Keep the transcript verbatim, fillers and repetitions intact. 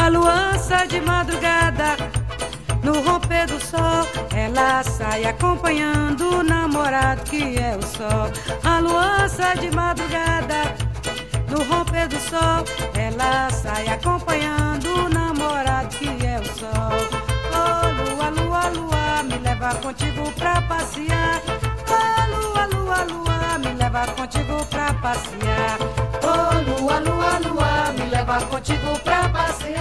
A lua sai de madrugada, no romper do sol, ela sai acompanhando o namorado que é o sol. A lua sai de madrugada, no romper do sol, ela sai acompanhando o namorado que é o sol. Oh, lua, lua, lua, me leva contigo pra passear. Oh, lua, lua, lua, me leva contigo pra passear. Oh, lua, lua, lua, me leva contigo pra passear.